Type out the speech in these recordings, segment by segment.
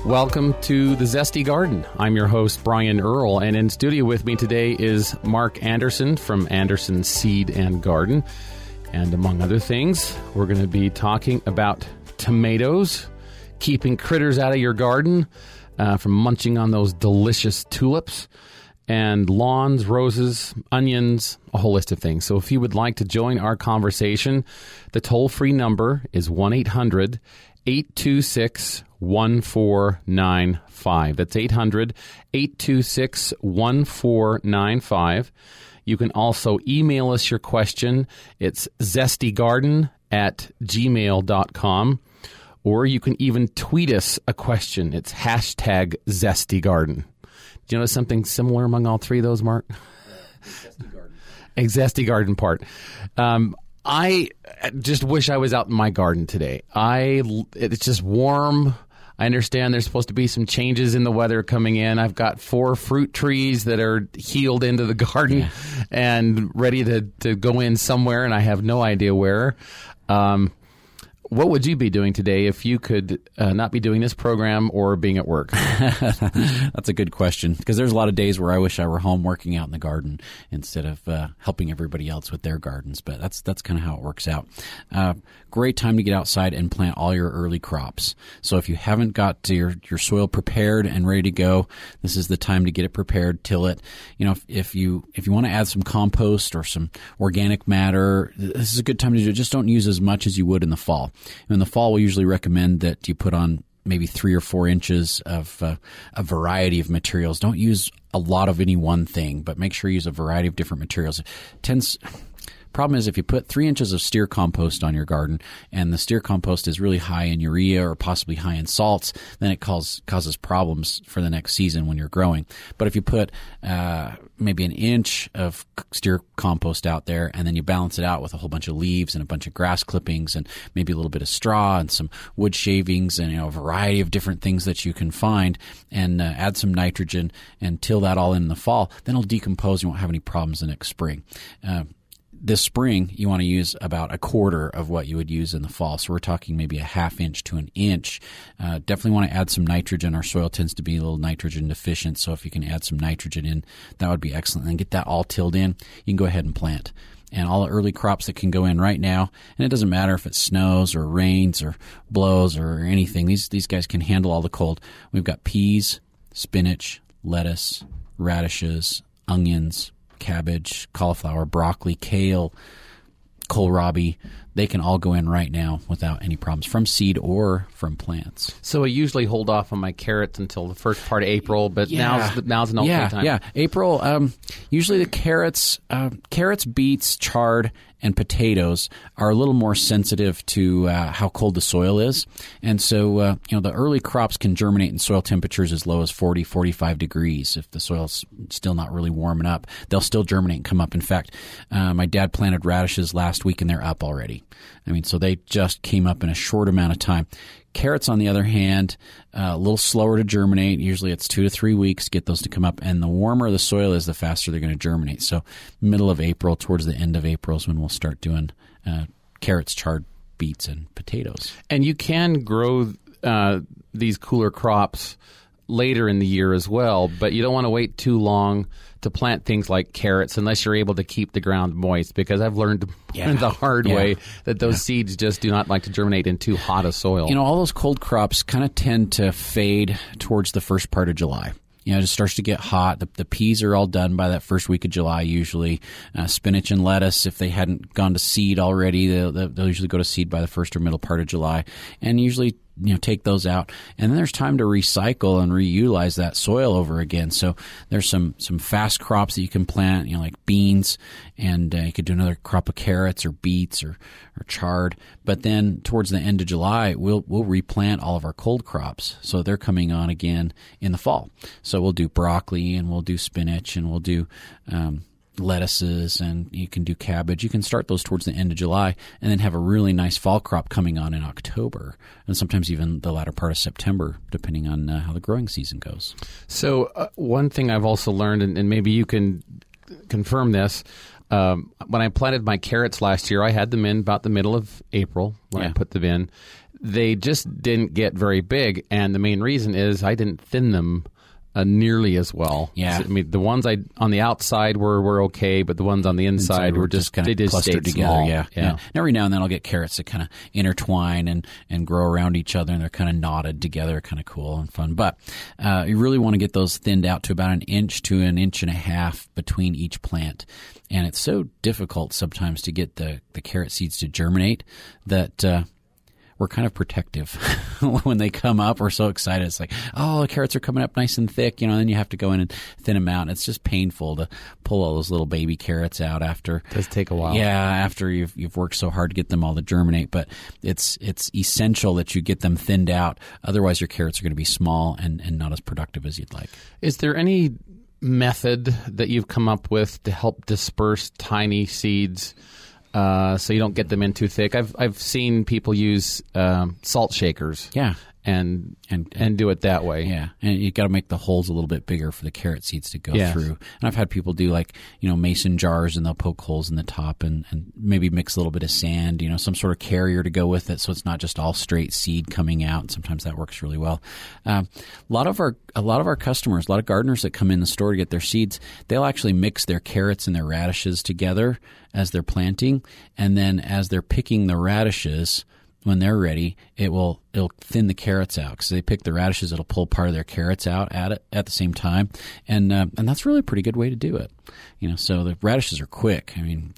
Welcome to the Zesty Garden. I'm your host, Brian Earl, and in studio with me today is Mark Anderson from Anderson Seed and Garden. And among other things, we're going to be talking about tomatoes, keeping critters out of your garden from munching on those delicious tulips, and lawns, roses, onions, a whole list of things. So if you would like to join our conversation, the toll-free number is 1-800-826-1495. That's 800-826-1495. You can also email us your question. It's zestygarden@gmail.com. Or you can even tweet us a question. It's hashtag zestygarden. Do you notice something similar among all three of those, Mark? Zesty Garden. A Zesty Garden part. I just wish I was out in my garden today. It's just warm. I understand there's supposed to be some changes in the weather coming in. I've got 4 fruit trees that are healed into the garden and ready to go in somewhere, and I have no idea where. What would you be doing today if you could not be doing this program or being at work? That's a good question, because there's a lot of days where I wish I were home working out in the garden instead of helping everybody else with their gardens. But that's kind of how it works out. Great time to get outside and plant all your early crops. So if you haven't got your soil prepared and ready to go, this is the time to get it prepared, till it. You know, if you want to add some compost or some organic matter, this is a good time to do it. Just don't use as much as you would in the fall. In the fall, we usually recommend that you put on maybe 3 or 4 inches of a variety of materials. Don't use a lot of any one thing, but make sure you use a variety of different materials. Problem is, if you put 3 inches of steer compost on your garden and the steer compost is really high in urea or possibly high in salts, then it causes problems for the next season when you're growing. But if you put maybe an inch of steer compost out there and then you balance it out with a whole bunch of leaves and a bunch of grass clippings and maybe a little bit of straw and some wood shavings and a variety of different things that you can find, and add some nitrogen and till that all in the fall, then it'll decompose. You won't have any problems the next spring. This spring, you want to use about a quarter of what you would use in the fall. So we're talking maybe a half inch to an inch. Definitely want to add some nitrogen. Our soil tends to be a little nitrogen deficient. So if you can add some nitrogen in, that would be excellent. And get that all tilled in, you can go ahead and plant. And all the early crops that can go in right now, and it doesn't matter if it snows or rains or blows or anything. These guys can handle all the cold. We've got peas, spinach, lettuce, radishes, onions, cabbage, cauliflower, broccoli, kale, kohlrabi. They can all go in right now without any problems from seed or from plants. So I usually hold off on my carrots until the first part of April, but now's an okay time. Yeah, April. Usually the carrots, beets, chard, and potatoes are a little more sensitive to how cold the soil is. And so, the early crops can germinate in soil temperatures as low as 40, 45 degrees. If the soil's still not really warming up, they'll still germinate and come up. In fact, my dad planted radishes last week and they're up already. So they just came up in a short amount of time. Carrots, on the other hand, a little slower to germinate. Usually it's 2 to 3 weeks to get those to come up. And the warmer the soil is, the faster they're going to germinate. So middle of April, towards the end of April is when we'll start doing carrots, chard, beets, and potatoes. And you can grow these cooler crops later in the year as well, but you don't want to wait too long to plant things like carrots unless you're able to keep the ground moist, because I've learned the hard way that those seeds just do not like to germinate in too hot a soil. All those cold crops kind of tend to fade towards the first part of July. It just starts to get hot. The peas are all done by that first week of July usually. Spinach and lettuce, if they hadn't gone to seed already, they'll usually go to seed by the first or middle part of July. And usually take those out. And then there's time to recycle and reutilize that soil over again. So there's some fast crops that you can plant, like beans, and you could do another crop of carrots or beets or chard. But then towards the end of July, we'll replant all of our cold crops. So they're coming on again in the fall. So we'll do broccoli and we'll do spinach and we'll do lettuces, and you can do cabbage. You can start those towards the end of July and then have a really nice fall crop coming on in October, and sometimes even the latter part of September, depending on how the growing season goes. So one thing I've also learned, and maybe you can confirm this, when I planted my carrots last year, I had them in about the middle of April when I put them in. they just didn't get very big, and the main reason is I didn't thin them nearly as well. Yeah. I mean, the ones on the outside were okay, but the ones on the inside were just kind of clustered together. Small. Yeah. And every now and then I'll get carrots that kind of intertwine and grow around each other, and they're kind of knotted together, kind of cool and fun. But you really want to get those thinned out to about 1 inch to 1.5 inches between each plant. And it's so difficult sometimes to get the carrot seeds to germinate that we're kind of protective when they come up. We're so excited. It's like, oh, the carrots are coming up nice and thick, and then you have to go in and thin them out. And it's just painful to pull all those little baby carrots out after. It does take a while. Yeah, after you've worked so hard to get them all to germinate. But it's essential that you get them thinned out. Otherwise, your carrots are going to be small and not as productive as you'd like. Is there any method that you've come up with to help disperse tiny seeds so you don't get them in too thick? I've seen people use salt shakers. Yeah. And do it that way. Yeah, and you got to make the holes a little bit bigger for the carrot seeds to go through. And I've had people do mason jars, and they'll poke holes in the top and maybe mix a little bit of sand, some sort of carrier to go with it, so it's not just all straight seed coming out. And sometimes that works really well. A lot of our customers, a lot of gardeners that come in the store to get their seeds, they'll actually mix their carrots and their radishes together as they're planting, and then as they're picking the radishes, when they're ready, it'll thin the carrots out, because they pick the radishes, it'll pull part of their carrots out at the same time, and that's really a pretty good way to do it. So the radishes are quick.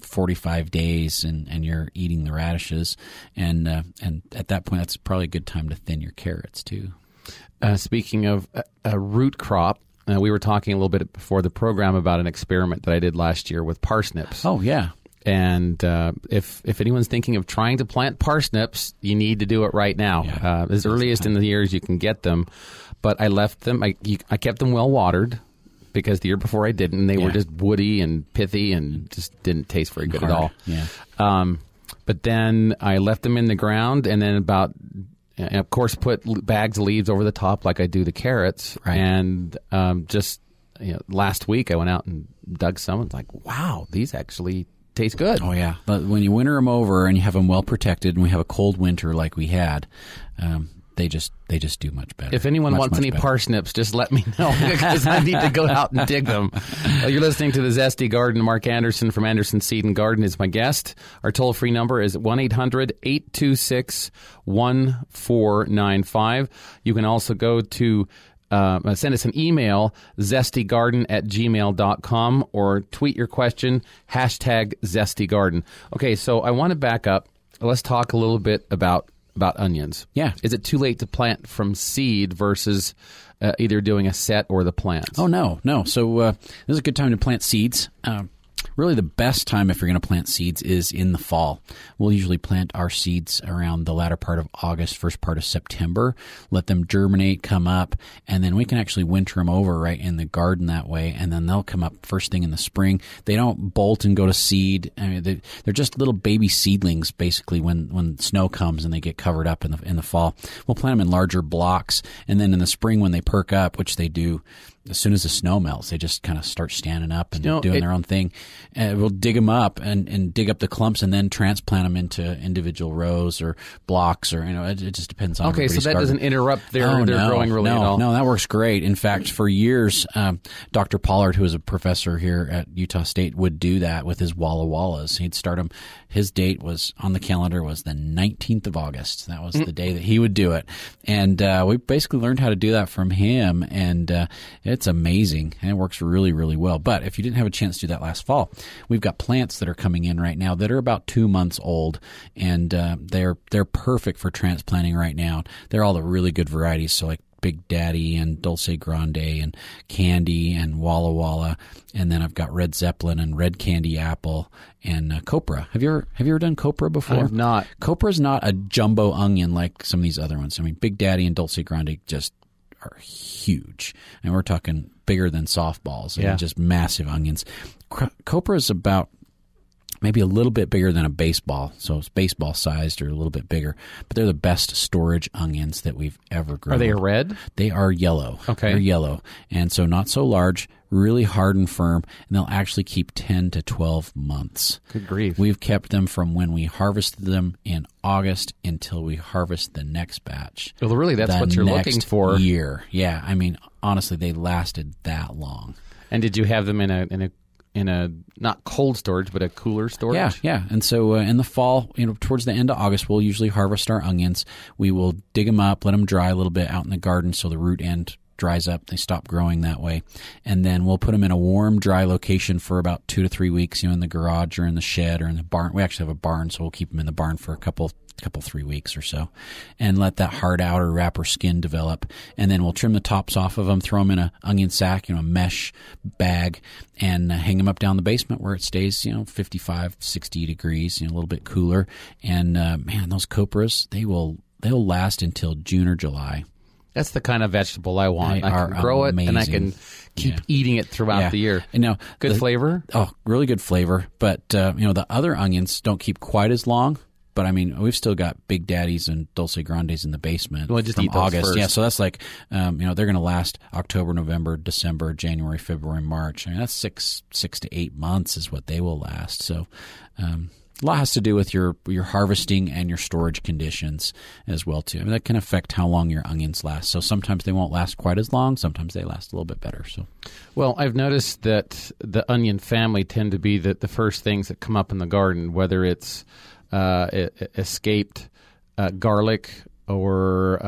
45 days, and you're eating the radishes, and at that point, that's probably a good time to thin your carrots too. Speaking of a root crop, we were talking a little bit before the program about an experiment that I did last year with parsnips. Oh yeah. And if anyone's thinking of trying to plant parsnips, you need to do it right now, as earliest in the year as you can get them. But I left them. I kept them well watered, because the year before I didn't. And they were just woody and pithy and just didn't taste very good at all. Yeah. But then I left them in the ground, and then of course, put bags of leaves over the top like I do the carrots. Right. And last week I went out and dug some. And was like, wow, these actually taste good. Oh yeah, but when you winter them over and you have them well protected, and we have a cold winter like we had, they just do much better. If anyone wants any parsnips, just let me know, because I need to go out and dig them. You're listening to The Zesty Garden. Mark Anderson from Anderson Seed and Garden is my guest. Our toll-free number is 1-800-826-1495. You can also go to send us an email, zestygarden@gmail.com, or tweet your question, #ZestyGarden. Okay, so I want to back up. Let's talk a little bit about onions. Yeah. Is it too late to plant from seed versus either doing a set or the plants? Oh, no. So this is a good time to plant seeds. Really, the best time if you're going to plant seeds is in the fall. We'll usually plant our seeds around the latter part of August, first part of September, let them germinate, come up, and then we can actually winter them over right in the garden that way, and then they'll come up first thing in the spring. They don't bolt and go to seed. They're just little baby seedlings, basically, when snow comes and they get covered up in the fall. We'll plant them in larger blocks, and then in the spring when they perk up, which they do as soon as the snow melts, they just kind of start standing up and doing their own thing. We'll dig them up and dig up the clumps, and then transplant them into individual rows or blocks, or it just depends on. Okay, so that garden. Doesn't interrupt their growing really at all. No, that works great. In fact, for years, Dr. Pollard, who was a professor here at Utah State, would do that with his Walla Wallas. He'd start them. His date was on the calendar was the 19th of August. That was the day that he would do it, and we basically learned how to do that from him, and it's amazing, and it works really, really well. But if you didn't have a chance to do that last fall, we've got plants that are coming in right now that are about 2 months old, and they're perfect for transplanting right now. They're all the really good varieties, so like Big Daddy and Dulce Grande and Candy and Walla Walla, and then I've got Red Zeppelin and Red Candy Apple and Copra. Have you ever done Copra before? I have not. Copra is not a jumbo onion like some of these other ones. Big Daddy and Dulce Grande just are huge, and we're talking bigger than softballs, and just massive onions. Copra is about maybe a little bit bigger than a baseball. So it's baseball sized or a little bit bigger. But they're the best storage onions that we've ever grown. Are they red? They are yellow. Okay. They're yellow. And so not so large, really hard and firm, and they'll actually keep 10 to 12 months. Good grief. We've kept them from when we harvested them in August until we harvest the next batch. Well, really, that's what you're looking for. Year. Yeah. I mean, honestly, they lasted that long. And did you have them in a not cold storage, but a cooler storage? Yeah. And so in the fall, towards the end of August, we'll usually harvest our onions. We will dig them up, let them dry a little bit out in the garden so the root end dries up. They stop growing that way. And then we'll put them in a warm, dry location for about 2 to 3 weeks, in the garage or in the shed or in the barn. We actually have a barn, so we'll keep them in the barn for a couple 3 weeks or so, and let that hard outer wrapper skin develop. And then we'll trim the tops off of them, throw them in an onion sack, a mesh bag, and hang them up down the basement where it stays, 55, 60 degrees, a little bit cooler. And man, those copras, they'll last until June or July. That's the kind of vegetable I want. They I can grow it, and I can keep eating it throughout the year. And now, good flavor? Oh, really good flavor. But, the other onions don't keep quite as long. But, I mean, we've still got Big Daddies and Dulce Grandes in the basement just from eat those August. first. Yeah, so that's like, they're going to last October, November, December, January, February, March. I mean, that's six to 8 months is what they will last. So a lot has to do with your harvesting and your storage conditions as well, too. I mean, that can affect how long your onions last. So sometimes they won't last quite as long. Sometimes they last a little bit better. So, well, I've noticed that the onion family tend to be the first things that come up in the garden, whether it's escaped garlic or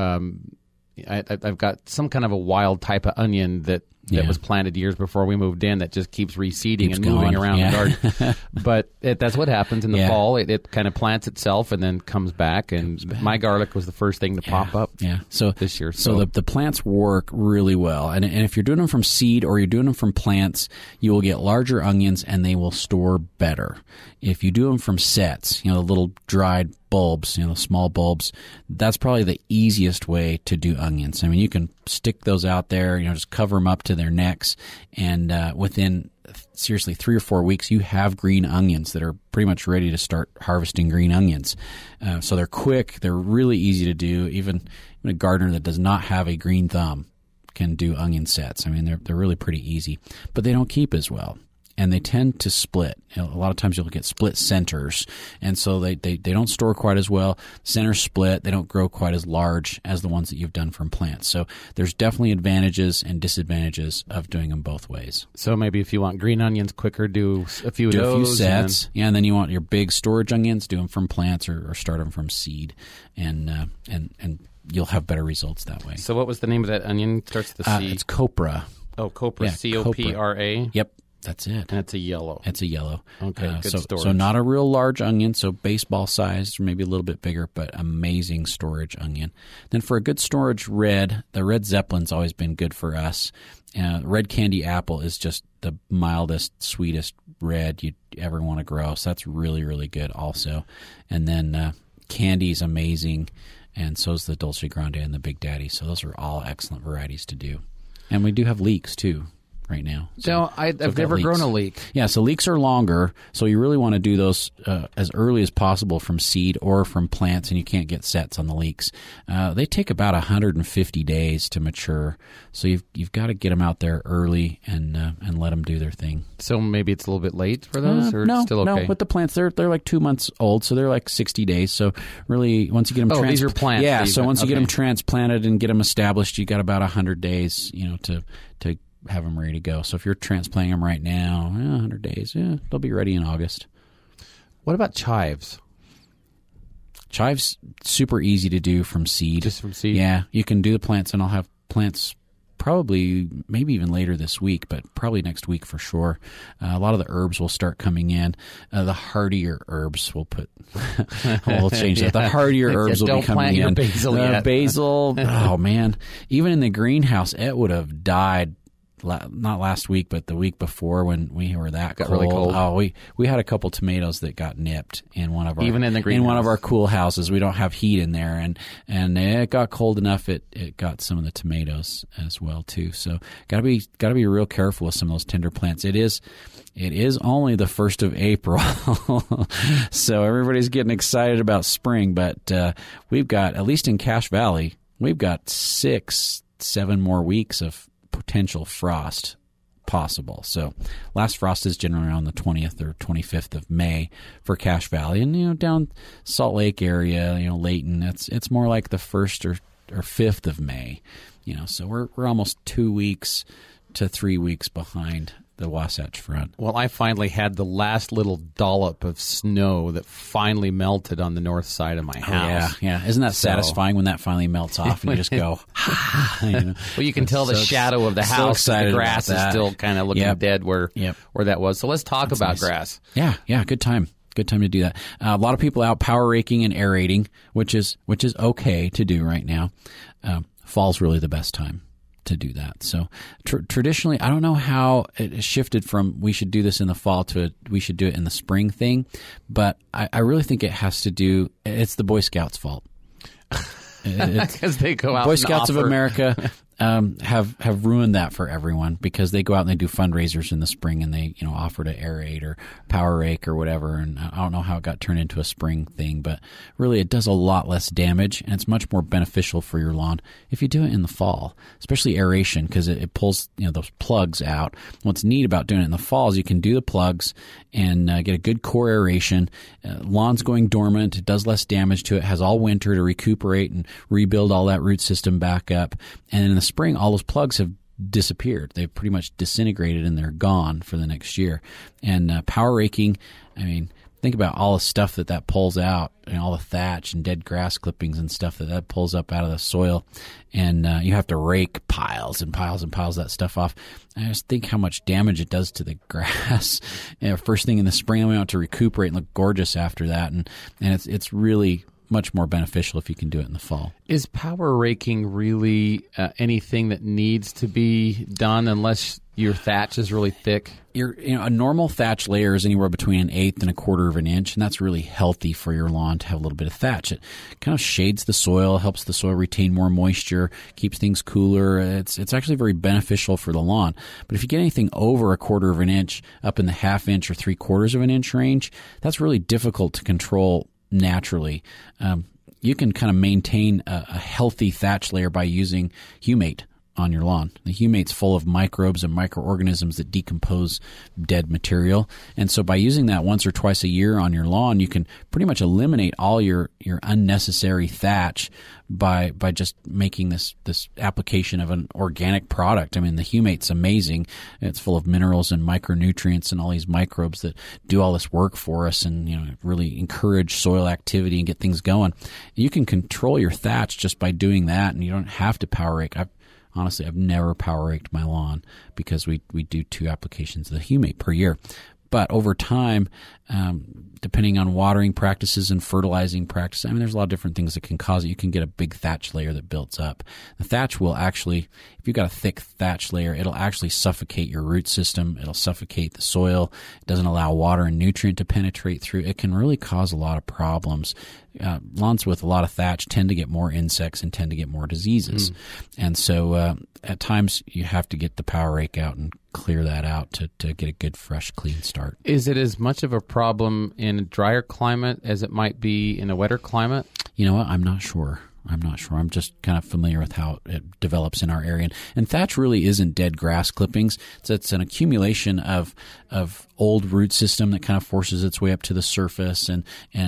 I've got some kind of a wild type of onion that was planted years before we moved in that just keeps reseeding and moving around the garden. But that's what happens in the fall. It kind of plants itself and then comes back. And my garlic was the first thing to pop up this year. So the plants work really well. And if you're doing them from seed or you're doing them from plants, you will get larger onions and they will store better. If you do them from sets, the little dried bulbs, the small bulbs, that's probably the easiest way to do onions. I mean, you can stick those out there, just cover them up to their necks, and within seriously 3 or 4 weeks, you have green onions that are pretty much ready to start harvesting green onions. So they're quick, they're really easy to do. Even a gardener that does not have a green thumb can do onion sets. I mean, they're really pretty easy, but they don't keep as well. And they tend to split. A lot of times you'll get split centers, and so they don't store quite as well. Centers split. They don't grow quite as large as the ones that you've done from plants. So there's definitely advantages and disadvantages of doing them both ways. So maybe if you want green onions quicker, do a few of those. Sets. And then you want your big storage onions, do them from plants or start them from seed, and you'll have better results that way. So what was the name of that onion? Starts with the C. It's copra. Oh, copra. Copra. Yep. That's it. And it's a yellow. It's a yellow. Okay, good storage. So not a real large onion, so baseball sized or maybe a little bit bigger, but amazing storage onion. Then for a good storage red, the red Zeppelin's always been good for us. Red candy apple is just the mildest, sweetest red you'd ever want to grow. So that's really, really good also. And then candy's amazing, and so is the Dulce Grande and the Big Daddy. So those are all excellent varieties to do. And we do have leeks too right now. So I've never grown a leek. Yeah, so leeks are longer, so you really want to do those as early as possible from seed or from plants, and you can't get sets on the leeks. They take about 150 days to mature, so you've got to get them out there early and let them do their thing. So maybe it's a little bit late for those, or no, it's still okay? No, with the plants, they're like 2 months old, so they're like 60 days. So really, once you get them these are plants. Yeah, so once you get them transplanted and get them established, you got about 100 days, to have them ready to go. So if you're transplanting them right now, 100 days, they'll be ready in August. What about chives? Chives, super easy to do from seed. Just from seed? Yeah, you can do the plants, and I'll have plants probably maybe even later this week, but probably next week for sure. A lot of the herbs will start coming in. The hardier herbs we'll change that. The hardier herbs will be coming in. Don't plant your basil yet. Basil, oh man. Even in the greenhouse, it would have died not last week, but the week before when we were that got cold. really cold. Oh, we had a couple tomatoes that got nipped in one of our even in the greenhouse. In one of our cool houses. We don't have heat in there, and it got cold enough. It got some of the tomatoes as well too. So gotta be real careful with some of those tender plants. It is only the 1st of April, so everybody's getting excited about spring. But we've got, at least in Cache Valley, we've got 6-7 more weeks of potential frost possible. So last frost is generally around the 20th or 25th of May for Cache Valley, and down Salt Lake area, Layton, it's more like the 1st or 5th of May. So we're almost 2 weeks to 3 weeks behind the Wasatch Front. Well, I finally had the last little dollop of snow that finally melted on the north side of my house. Yeah. Isn't that satisfying when that finally melts off and you just go, Well, you can tell the shadow of the house. The grass is still kind of looking dead where that was. So let's talk about grass. Yeah. Good time. Good time to do that. A lot of people out power raking and aerating, which is okay to do right now. Fall's really the best time to do that. So traditionally, I don't know how it shifted from we should do this in the fall to we should do it in the spring thing, but I really think it has to do, it's the Boy Scouts' fault. Because they go out Boy Scouts of America have ruined that for everyone, because they go out and they do fundraisers in the spring and they offer to aerate or power rake or whatever, and I don't know how it got turned into a spring thing, but really it does a lot less damage and it's much more beneficial for your lawn if you do it in the fall, especially aeration, because it pulls those plugs out. What's neat about doing it in the fall is you can do the plugs and get a good core aeration. Lawn's going dormant, it does less damage to it, has all winter to recuperate and rebuild all that root system back up, and in the spring all those plugs have disappeared. They've pretty much disintegrated and they're gone for the next year. And power raking, think about all the stuff that pulls out, and all the thatch and dead grass clippings and stuff that pulls up out of the soil, and you have to rake piles and piles and piles of that stuff off. I just think how much damage it does to the grass. First thing in the spring, we want to recuperate and look gorgeous after that, and it's really much more beneficial if you can do it in the fall. Is power raking really anything that needs to be done unless your thatch is really thick? A normal thatch layer is anywhere between 1/8 and 1/4 of an inch, and that's really healthy for your lawn to have a little bit of thatch. It kind of shades the soil, helps the soil retain more moisture, keeps things cooler. It's actually very beneficial for the lawn. But if you get anything over 1/4 of an inch, up in the 1/2 inch or 3/4 of an inch range, that's really difficult to control naturally. You can kind of maintain a healthy thatch layer by using humate on your lawn. The humate's full of microbes and microorganisms that decompose dead material. And so by using that once or twice a year on your lawn, you can pretty much eliminate all your unnecessary thatch by just making this application of an organic product. The humate's amazing. It's full of minerals and micronutrients and all these microbes that do all this work for us and really encourage soil activity and get things going. You can control your thatch just by doing that, and you don't have to power rake. Honestly, I've never power raked my lawn because we do 2 applications of the humate per year. But over time, depending on watering practices and fertilizing practices, there's a lot of different things that can cause it. You can get a big thatch layer that builds up. The thatch will actually, if you've got a thick thatch layer, it'll actually suffocate your root system. It'll suffocate the soil. It doesn't allow water and nutrient to penetrate through. It can really cause a lot of problems. Lawns with a lot of thatch tend to get more insects and tend to get more diseases. And so at times you have to get the power rake out and clear that out to get a good, fresh, clean start. Is it as much of a problem in a drier climate as it might be in a wetter climate? You know what? I'm not sure. I'm just kind of familiar with how it develops in our area. And thatch really isn't dead grass clippings. It's an accumulation of old root system that kind of forces its way up to the surface, and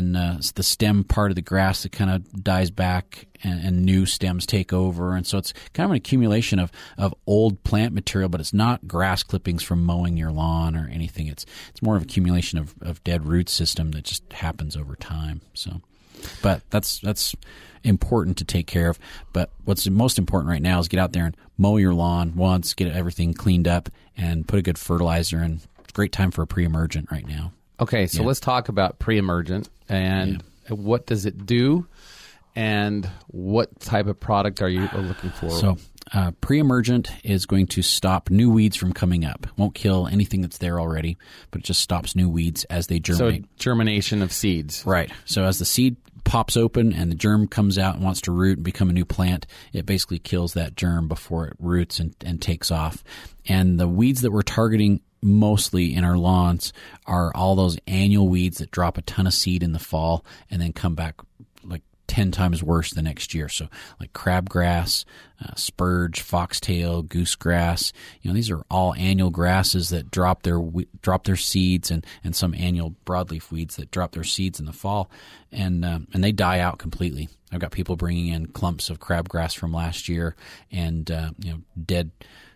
the stem part of the grass that kind of dies back and new stems take over. And so it's kind of an accumulation of old plant material, but it's not grass clippings from mowing your lawn or anything. It's more of an accumulation of dead root system that just happens over time. So, but that's important to take care of. But what's most important right now is get out there and mow your lawn once, get everything cleaned up, and put a good fertilizer in. It's a great time for a pre-emergent right now. Okay, so let's talk about pre-emergent and what does it do, And what type of product are you looking for? So pre-emergent is going to stop new weeds from coming up. Won't kill anything that's there already, but it just stops new weeds as they germinate. So germination of seeds. Right. So as the seed pops open and the germ comes out and wants to root and become a new plant, it basically kills that germ before it roots and takes off. And the weeds that we're targeting mostly in our lawns are all those annual weeds that drop a ton of seed in the fall and then come back like 10 times worse the next year. So like crabgrass, spurge, foxtail, goosegrass, these are all annual grasses that drop their seeds, and some annual broadleaf weeds that drop their seeds in the fall, and they die out completely. I've got people bringing in clumps of crabgrass from last year and dead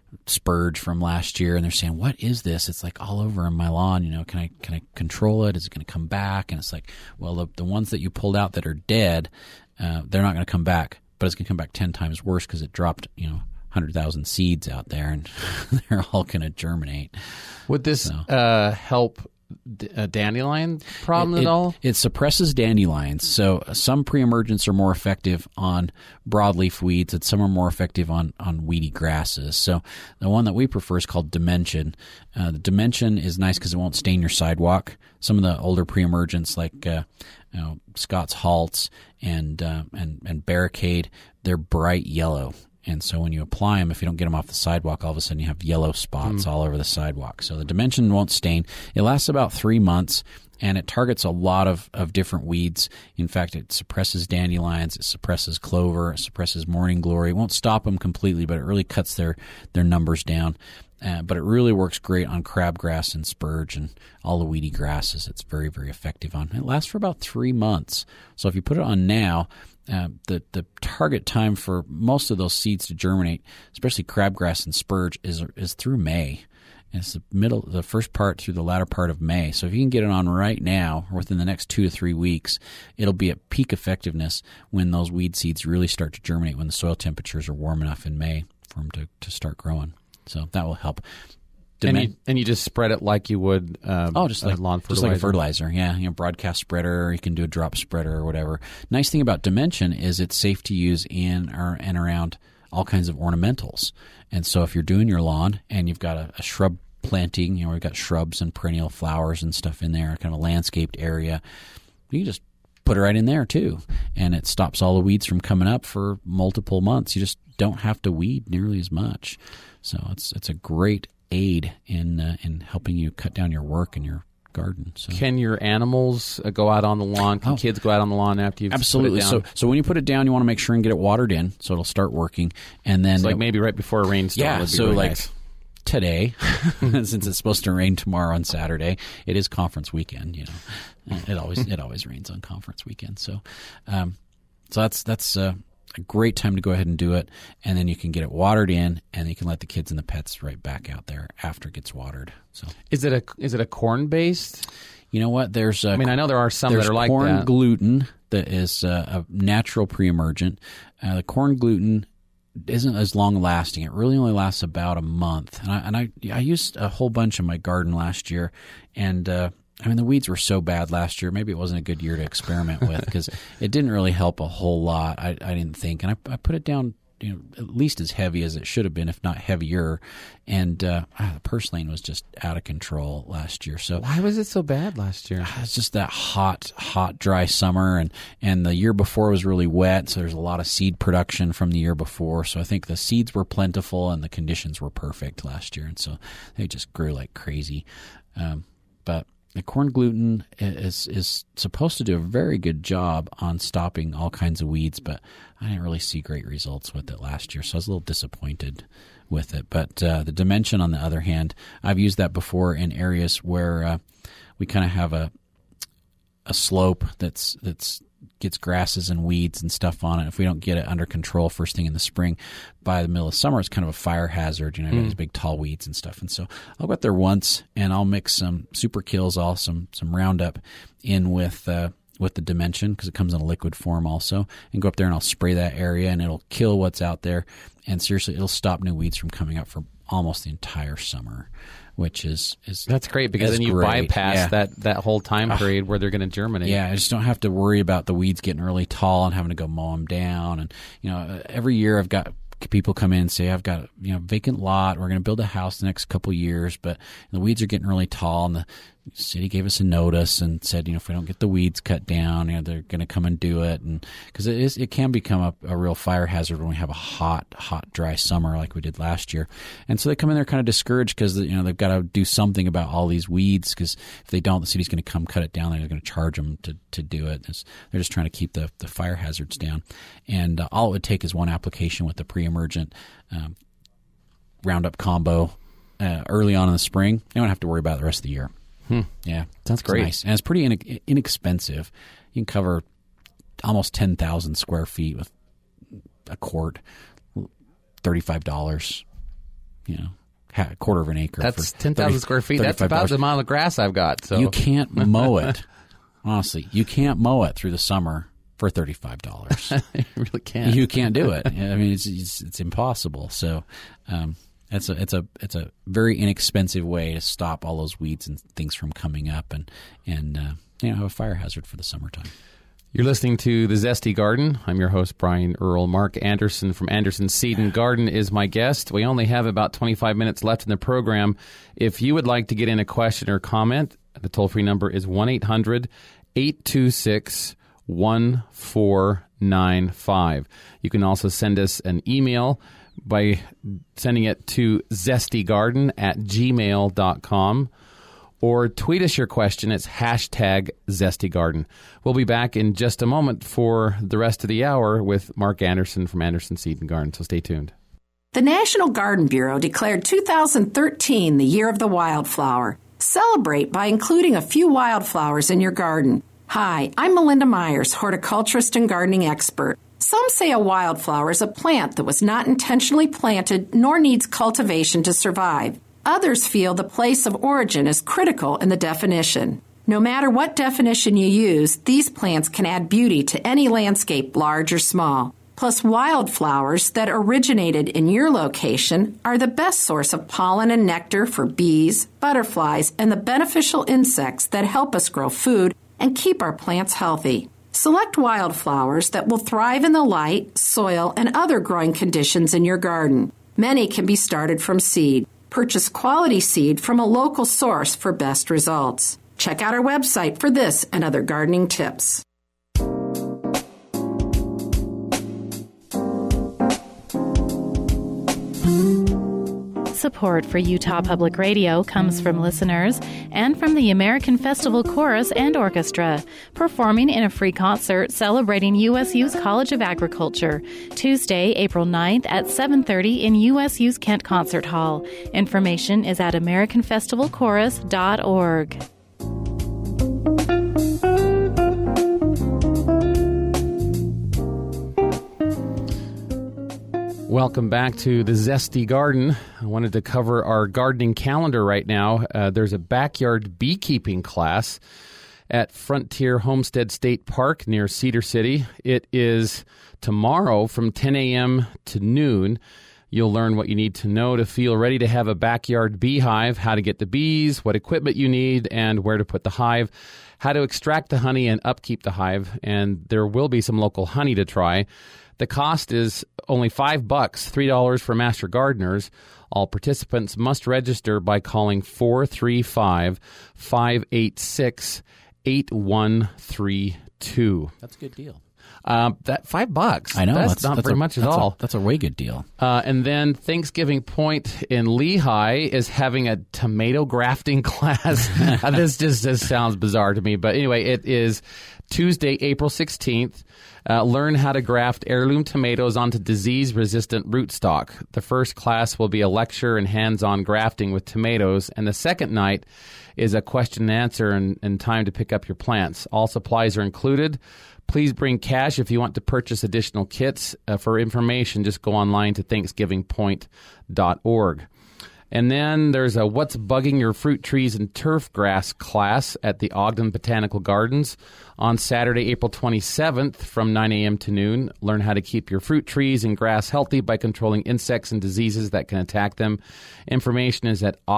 spurge from last year, and they're saying, "What is this? It's like all over in my lawn. Can I control it? Is it going to come back?" And it's like, well, the ones that you pulled out that are dead, they're not going to come back, but it's going to come back 10 times worse because it dropped 100,000 seeds out there, and they're all going to germinate. Would this help a dandelion problem at all? It suppresses dandelions. So some pre-emergents are more effective on broadleaf weeds, and some are more effective on weedy grasses. So the one that we prefer is called Dimension. The Dimension is nice because it won't stain your sidewalk. Some of the older pre-emergents like Scott's Halts and Barricade, they're bright yellow. And so when you apply them, if you don't get them off the sidewalk, all of a sudden you have yellow spots all over the sidewalk. So the Dimension won't stain. It lasts about 3 months, and it targets a lot of different weeds. In fact, it suppresses dandelions, it suppresses clover, it suppresses morning glory. It won't stop them completely, but it really cuts their numbers down. But it really works great on crabgrass and spurge and all the weedy grasses. It's very, very effective on. It lasts for about 3 months. So if you put it on now, the target time for most of those seeds to germinate, especially crabgrass and spurge, is through May. And it's the first part through the latter part of May. So if you can get it on right now, or within the next 2 to 3 weeks, it'll be at peak effectiveness when those weed seeds really start to germinate, when the soil temperatures are warm enough in May for them to start growing. So that will help. And you just spread it like you would just like lawn fertilizer. Just like a fertilizer, yeah. Broadcast spreader, you can do a drop spreader or whatever. Nice thing about Dimension is it's safe to use in and around all kinds of ornamentals. And so if you're doing your lawn and you've got a shrub planting, we've got shrubs and perennial flowers and stuff in there, kind of a landscaped area, you can just put it right in there too. And it stops all the weeds from coming up for multiple months. You just don't have to weed nearly as much. So it's a great aid in helping you cut down your work in your garden. So. Can your animals go out on the lawn? Can kids go out on the lawn after you've Absolutely. put it down? So when you put it down, you want to make sure and get it watered in so it'll start working. And then like maybe right before a rainstorm. Yeah, would be so really like nice. Today, since it's supposed to rain tomorrow on Saturday, it is conference weekend. It always rains on conference weekend. So that's a great time to go ahead and do it, and then you can get it watered in, and you can let the kids and the pets right back out there after it gets watered. So is it a corn based? You know what? I know there are some that are like corn that. Gluten that is a natural pre-emergent. The corn gluten isn't as long lasting. It really only lasts about a month. And I used a whole bunch in my garden last year, and the weeds were so bad last year. Maybe it wasn't a good year to experiment with because it didn't really help a whole lot. I didn't think, and I put it down at least as heavy as it should have been, if not heavier. And the purslane was just out of control last year. So why was it so bad last year? It's just that hot, dry summer, and the year before was really wet, so there's a lot of seed production from the year before. So I think the seeds were plentiful and the conditions were perfect last year, and so they just grew like crazy. But the corn gluten is supposed to do a very good job on stopping all kinds of weeds, but I didn't really see great results with it last year, so I was a little disappointed with it. But the Dimension, on the other hand, I've used that before in areas where we kind of have a slope that's gets grasses and weeds and stuff on it. If we don't get it under control first thing in the spring, by the middle of summer, it's kind of a fire hazard. These big tall weeds and stuff. And so I'll go out there once and I'll mix some Super Kills, some Roundup in with with the Dimension, because it comes in a liquid form also, and go up there and I'll spray that area and it'll kill what's out there. And seriously, it'll stop new weeds from coming up for almost the entire summer, which is that's great, because then you bypass that whole time period where they're going to germinate. Yeah, I just don't have to worry about the weeds getting really tall and having to go mow them down. And every year I've got people come in and say, I've got a vacant lot, we're going to build a house the next couple of years, but the weeds are getting really tall, and the city gave us a notice and said, if we don't get the weeds cut down, they're going to come and do it. And because it can become a real fire hazard when we have a hot, dry summer like we did last year. And so they come in there kind of discouraged because they've got to do something about all these weeds, because if they don't, the city's going to come cut it down and they're going to charge them to do it. They're just trying to keep the fire hazards down. And all it would take is one application with the pre-emergent Roundup combo early on in the spring. They don't have to worry about it the rest of the year. Yeah, that's great. Nice. And it's pretty inexpensive. You can cover almost 10,000 square feet with a quart, $35. A quarter of an acre. That's 10,000 square feet. That's about the amount of grass I've got. So you can't mow it. Honestly, you can't mow it through the summer for $35. You really can't. You can't do it. I mean, it's impossible. So. It's a very inexpensive way to stop all those weeds and things from coming up and have a fire hazard for the summertime. You're listening to The Zesty Garden. I'm your host, Brian Earl. Mark Anderson from Anderson Seed and Garden is my guest. We only have about 25 minutes left in the program. If you would like to get in a question or comment, the toll-free number is 1-800-826-1495. You can also send us an email by sending it to zestygarden@gmail.com, or tweet us your question. It's #ZestyGarden. We'll be back in just a moment for the rest of the hour with Mark Anderson from Anderson Seed and Garden, so stay tuned. The National Garden Bureau declared 2013 the year of the wildflower. Celebrate by including a few wildflowers in your garden. Hi, I'm Melinda Myers, horticulturist and gardening expert. Some say a wildflower is a plant that was not intentionally planted nor needs cultivation to survive. Others feel the place of origin is critical in the definition. No matter what definition you use, these plants can add beauty to any landscape, large or small. Plus, wildflowers that originated in your location are the best source of pollen and nectar for bees, butterflies, and the beneficial insects that help us grow food and keep our plants healthy. Select wildflowers that will thrive in the light, soil, and other growing conditions in your garden. Many can be started from seed. Purchase quality seed from a local source for best results. Check out our website for this and other gardening tips. Support for Utah Public Radio comes from listeners and from the American Festival Chorus and Orchestra, performing in a free concert celebrating USU's College of Agriculture, Tuesday, April 9th at 7:30 in USU's Kent Concert Hall. Information is at americanfestivalchorus.org. Welcome back to The Zesty Garden. I wanted to cover our gardening calendar right now. There's a backyard beekeeping class at Frontier Homestead State Park near Cedar City. It is tomorrow from 10 a.m. to noon. You'll learn what you need to know to feel ready to have a backyard beehive, how to get the bees, what equipment you need, and where to put the hive, how to extract the honey and upkeep the hive, and there will be some local honey to try. The cost is only $5, $3 for master gardeners. All participants must register by calling 435-586-8132. That's a good deal. That $5. I know. That's not very much at all. That's a way good deal. And then Thanksgiving Point in Lehigh is having a tomato grafting class. This just sounds bizarre to me. But anyway, it is Tuesday, April 16th. Learn how to graft heirloom tomatoes onto disease-resistant rootstock. The first class will be a lecture and hands-on grafting with tomatoes, and the second night is a question and answer and time to pick up your plants. All supplies are included. Please bring cash if you want to purchase additional kits. For information, just go online to thanksgivingpoint.org. And then there's a What's Bugging Your Fruit Trees and Turf Grass class at the Ogden Botanical Gardens on Saturday, April 27th from 9 a.m. to noon. Learn how to keep your fruit trees and grass healthy by controlling insects and diseases that can attack them. Information is at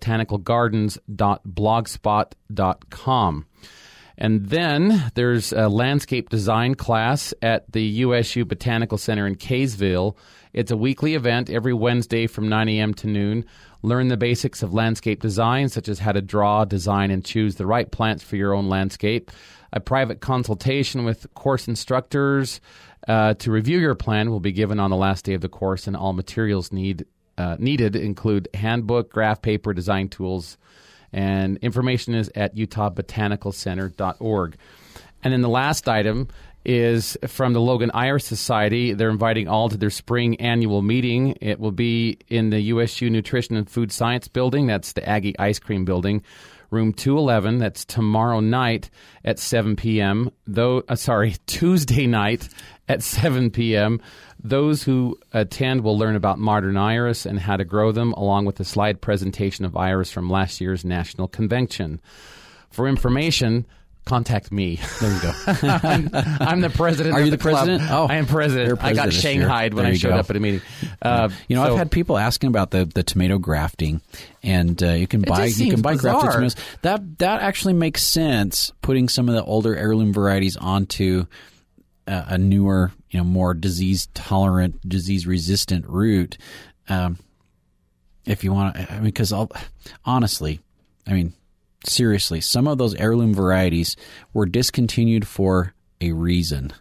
ogdenbotanicalgardens.blogspot.com. And then there's a landscape design class at the USU Botanical Center in Kaysville. It's a weekly event every Wednesday from 9 a.m. to noon. Learn the basics of landscape design, such as how to draw, design, and choose the right plants for your own landscape. A private consultation with course instructors to review your plan will be given on the last day of the course, and all materials needed include handbook, graph paper, design tools, and information is at utahbotanicalcenter.org. And then the last item is from the Logan Iris Society. They're inviting all to their spring annual meeting. It will be in the USU Nutrition and Food Science Building. That's the Aggie Ice Cream Building, room 211. That's tomorrow night at 7 p.m. Tuesday night at 7 p.m. Those who attend will learn about modern iris and how to grow them, along with a slide presentation of iris from last year's national convention. For information, contact me. There you go. I'm the president. Are you of the president? Club. Oh, I am president. I got shanghaied when I showed up at a meeting. I've had people asking about the tomato grafting, and you can buy grafted tomatoes. That actually makes sense. Putting some of the older heirloom varieties onto a newer, more disease tolerant, disease resistant root. If you want, because honestly, seriously, some of those heirloom varieties were discontinued for a reason.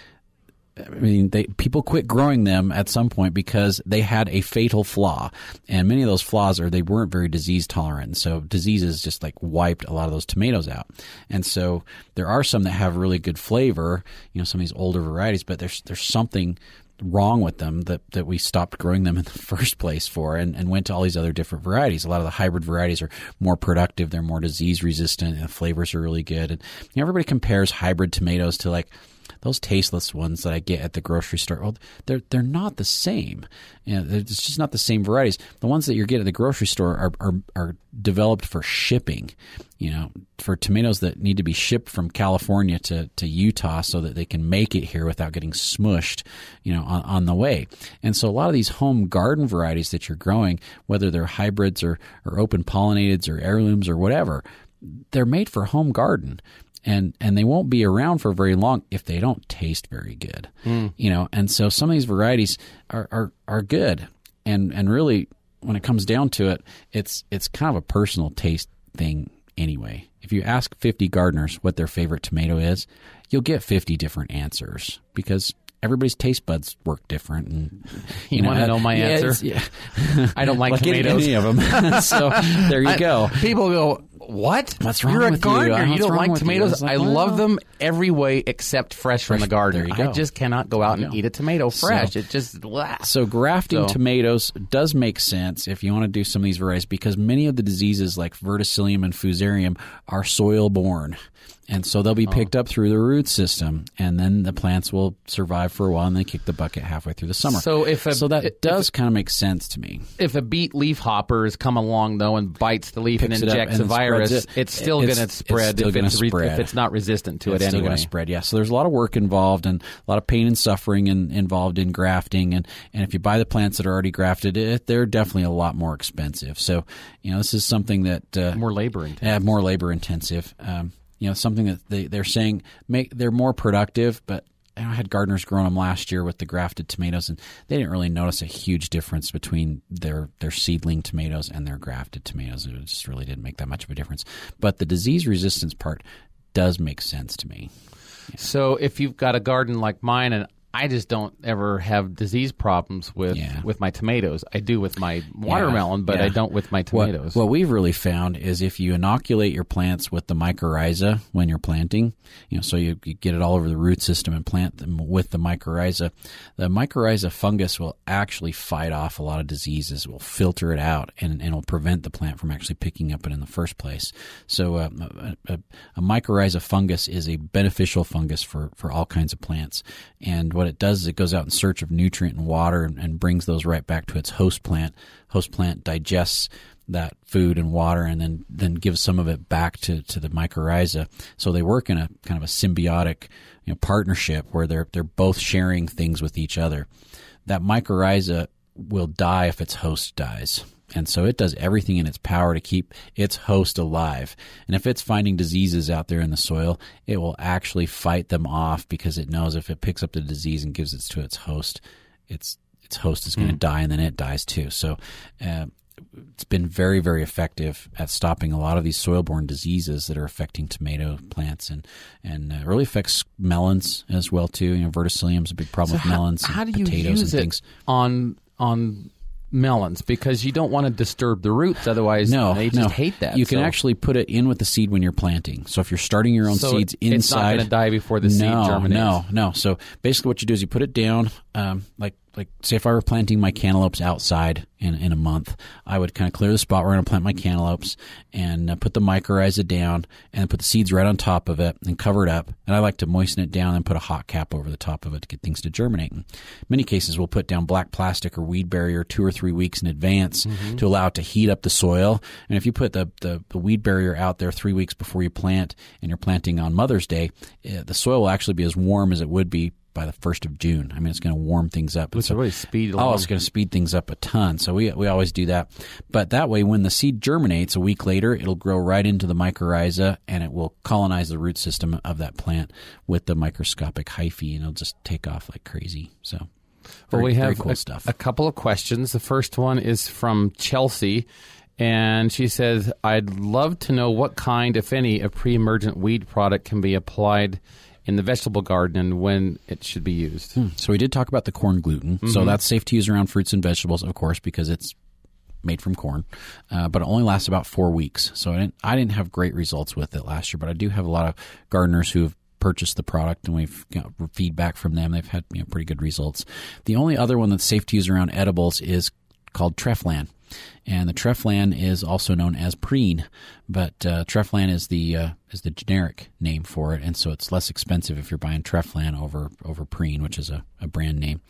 People quit growing them at some point because they had a fatal flaw, and many of those flaws they weren't very disease tolerant. So diseases just wiped a lot of those tomatoes out. And so there are some that have really good flavor, some of these older varieties, but there's something wrong with them that we stopped growing them in the first place for and went to all these other different varieties. A lot of the hybrid varieties are more productive. They're more disease resistant, and the flavors are really good. And everybody compares hybrid tomatoes to those tasteless ones that I get at the grocery store. Well, they're not the same. It's just not the same varieties. The ones that you get at the grocery store are developed for shipping. For tomatoes that need to be shipped from California to Utah so that they can make it here without getting smushed, on the way. And so a lot of these home garden varieties that you're growing, whether they're hybrids or open pollinated or heirlooms or whatever, they're made for home garden. And they won't be around for very long if they don't taste very good, And so some of these varieties are good, and really, when it comes down to it, it's kind of a personal taste thing anyway. If you ask 50 gardeners what their favorite tomato is, you'll get 50 different answers because everybody's taste buds work different. And you want to know my answer? I don't like tomatoes. Any of them. So there you go. People go, what? What's wrong You're with a gardener. You don't like tomatoes? You? I love them every way except fresh from the garden. There you go. I just cannot go out and eat a tomato fresh. It just... So grafting tomatoes does make sense if you want to do some of these varieties because many of the diseases like verticillium and fusarium are soil-borne. And so they'll be picked up through the root system, and then the plants will survive for a while, and they kick the bucket halfway through the summer. So that does kind of make sense to me. If a beet leaf hopper has come along, though, and bites the leaf and injects a virus, it's still going to spread if it's not resistant to it anyway. It's still going to spread, yeah. So there's a lot of work involved and a lot of pain and suffering involved in grafting. And if you buy the plants that are already grafted, they're definitely a lot more expensive. So, this is something that... more labor intensive. Yeah, more labor intensive. Something that they're saying they're more productive, but I had gardeners growing them last year with the grafted tomatoes, and they didn't really notice a huge difference between their seedling tomatoes and their grafted tomatoes. It just really didn't make that much of a difference. But the disease resistance part does make sense to me. Yeah. So if you've got a garden like mine, and I just don't ever have disease problems with my tomatoes. I do with my watermelon, but I don't with my tomatoes. What we've really found is if you inoculate your plants with the mycorrhiza when you're planting, so you get it all over the root system and plant them with the mycorrhiza fungus will actually fight off a lot of diseases, will filter it out, and will prevent the plant from actually picking up it in the first place. So a mycorrhiza fungus is a beneficial fungus for all kinds of plants. And what it does is it goes out in search of nutrient and water and brings those right back to its host plant. Host plant digests that food and water and then gives some of it back to the mycorrhiza. So they work in a kind of a symbiotic, partnership where they're both sharing things with each other. That mycorrhiza will die if its host dies. And so it does everything in its power to keep its host alive. And if it's finding diseases out there in the soil, it will actually fight them off because it knows if it picks up the disease and gives it to its host, its host is going to die, and then it dies too. So it's been very, very effective at stopping a lot of these soil-borne diseases that are affecting tomato plants, and it really affects melons as well too. Verticillium is a big problem with melons how and do you potatoes use and things. On melons, because you don't want to disturb the roots, otherwise they just hate that. You can actually put it in with the seed when you're planting. So if you're starting your own seeds inside, it's not going to die before the seed germinates. No. So basically, what you do is you put it down, like say if I were planting my cantaloupes outside in a month, I would kind of clear the spot where I'm going to plant my cantaloupes and put the mycorrhiza down and put the seeds right on top of it and cover it up. And I like to moisten it down and put a hot cap over the top of it to get things to germinate. In many cases, we'll put down black plastic or weed barrier 2 or 3 weeks in advance to allow it to heat up the soil. And if you put the weed barrier out there 3 weeks before you plant and you're planting on Mother's Day, the soil will actually be as warm as it would be by the 1st of June. I mean, it's going to warm things up. Which will really speed along. Oh, it's going to speed things up a ton. So we always do that. But that way, when the seed germinates a week later, it'll grow right into the mycorrhiza, and it will colonize the root system of that plant with the microscopic hyphae, and it'll just take off like crazy. So we have very cool stuff. A couple of questions. The first one is from Chelsea, and she says, I'd love to know what kind, if any, of pre-emergent weed product can be applied in the vegetable garden and when it should be used. So we did talk about the corn gluten. So that's safe to use around fruits and vegetables, of course, because it's made from corn. But it only lasts about 4 weeks. So I didn't have great results with it last year, but I do have a lot of gardeners who have purchased the product, and we've got feedback from them. They've had pretty good results. The only other one that's safe to use around edibles is called Treflan. And the Treflan is also known as Preen, but Treflan is the generic name for it, and so it's less expensive if you're buying Treflan over Preen, which is a brand name.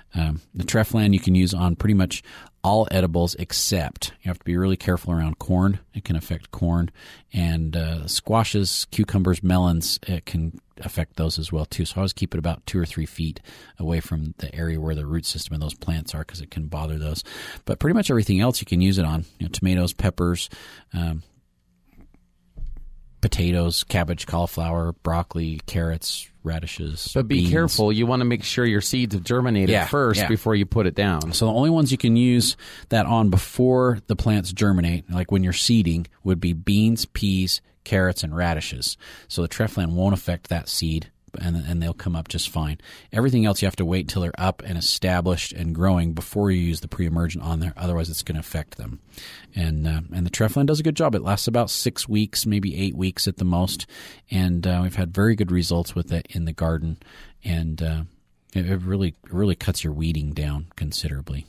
The Treflan you can use on pretty much all edibles, except you have to be really careful around corn. It can affect corn, and squashes, cucumbers, melons, it can affect those as well too. So I always keep it about 2 or 3 feet away from the area where the root system of those plants are, because it can bother those. But pretty much everything else you can use it on. Tomatoes, peppers, potatoes, cabbage, cauliflower, broccoli, carrots, radishes. But be beans. careful. You want to make sure your seeds have germinated first before you put it down. So the only ones you can use that on before the plants germinate, like when you're seeding, would be beans, peas, carrots, and radishes. So the Treflan won't affect that seed, and they'll come up just fine. Everything else you have to wait till they're up and established and growing before you use the pre-emergent on there. Otherwise, it's going to affect them. And the Treflan does a good job. It lasts about 6 weeks, maybe 8 weeks at the most. And we've had very good results with it in the garden. And it really cuts your weeding down considerably.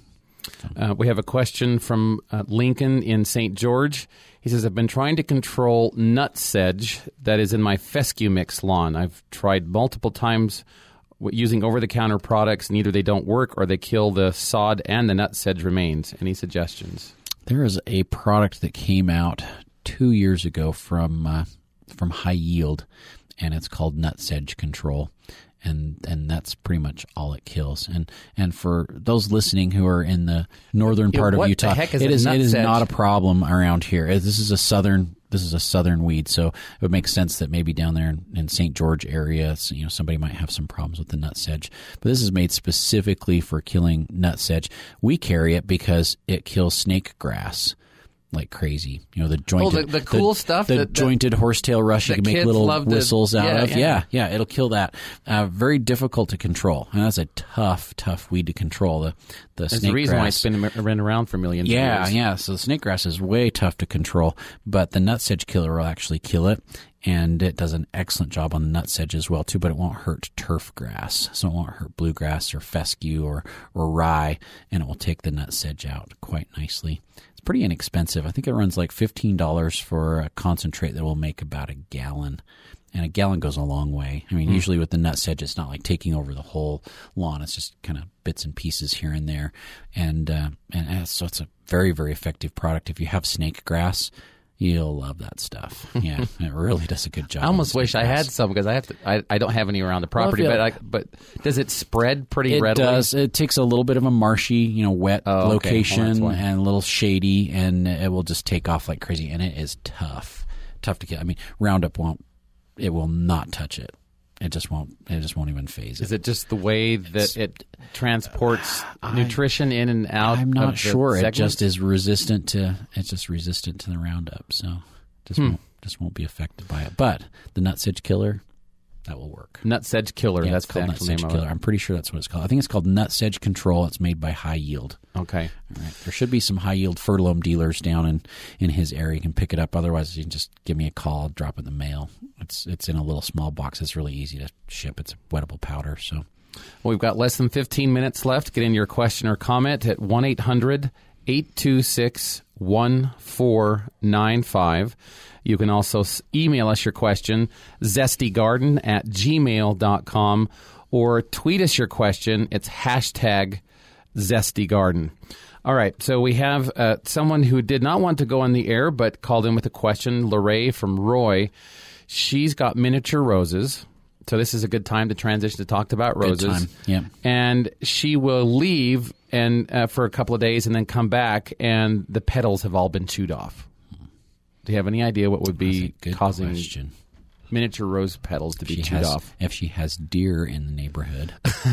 We have a question from Lincoln in St. George. He says, I've been trying to control nut sedge that is in my fescue mix lawn. I've tried multiple times using over-the-counter products, and either they don't work or they kill the sod and the nut sedge remains. Any suggestions? There is a product that came out 2 years ago from High Yield, and it's called Nut Sedge Control. And that's pretty much all it kills. And for those listening who are in the northern part of Utah, it is not a problem around here. This is a southern weed, so it would make sense that maybe down there in St. George area, somebody might have some problems with the nut sedge. But this is made specifically for killing nut sedge. We carry it because it kills snake grass like crazy. The jointed, the cool stuff, the jointed horsetail rush you can make little whistles out of. Yeah, it'll kill that. Very difficult to control, and that's a tough weed to control. The that's snake the reason grass. why it's been around for millions of years. Yeah. So the snake grass is way tough to control, but the nut sedge killer will actually kill it. And it does an excellent job on the nut sedge as well too, but it won't hurt turf grass, so it won't hurt bluegrass or fescue or rye, and it will take the nut sedge out quite nicely. It's pretty inexpensive. I think it runs like $15 for a concentrate that will make about a gallon, and a gallon goes a long way. I mean, usually with the nutsedge, it's not like taking over the whole lawn. It's just kind of bits and pieces here and there, and so it's a very, very effective product. If you have snake grass, you'll love that stuff. Yeah, it really does a good job. I almost wish I had some because I don't have any around the property. But does it spread pretty readily? It does. It takes a little bit of a marshy, wet location and a little shady, and it will just take off like crazy. And it is tough to get. I mean, Roundup will not touch it. It just won't even phase it. Is it just the way that it transports nutrition in and out? I'm not sure. It just is resistant to. It's just resistant to the Roundup, so won't be affected by it. But the nutsedge killer, that will work. Nutsedge killer. Yeah, that's the called actual name nutsedge killer. of it. I'm pretty sure that's what it's called. I think it's called Nutsedge Control. It's made by High Yield. Okay. All right. There should be some High Yield Fertilome dealers down in his area. You can pick it up. Otherwise, you can just give me a call, drop it in the mail. It's in a little small box. It's really easy to ship. It's a wettable powder. So, well, we've got less than 15 minutes left. Get in your question or comment at 1-800-826-1495. You can also email us your question, zestygarden@gmail.com, or tweet us your question. It's #zestygarden. All right, so we have someone who did not want to go on the air but called in with a question, Lorraine from Roy. She's got miniature roses, so this is a good time to transition to talk about roses. Good time, yeah. And she will leave for a couple of days and then come back, and the petals have all been chewed off. Do you have any idea what would be causing miniature rose petals to be chewed off? If she has deer in the neighborhood,